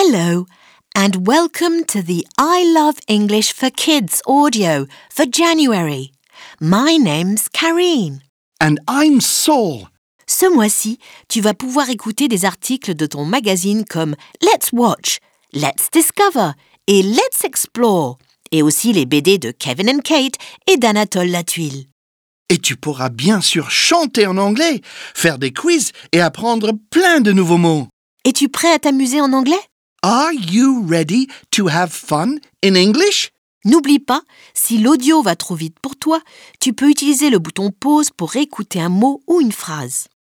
Hello and welcome to the I Love English for Kids audio for January. My name's Karine. And I'm Saul. Ce mois-ci, tu vas pouvoir écouter des articles de ton magazine comme Let's Watch, Let's Discover et Let's Explore, et aussi les BD de Kevin and Kate et d'Anatole Latuile. Et tu pourras bien sûr chanter en anglais, faire des quiz et apprendre plein de nouveaux mots. Es-tu prêt à t'amuser en anglais? Are you ready to have fun in English? N'oublie pas, si l'audio va trop vite pour toi, tu peux utiliser le bouton pause pour réécouter un mot ou une phrase.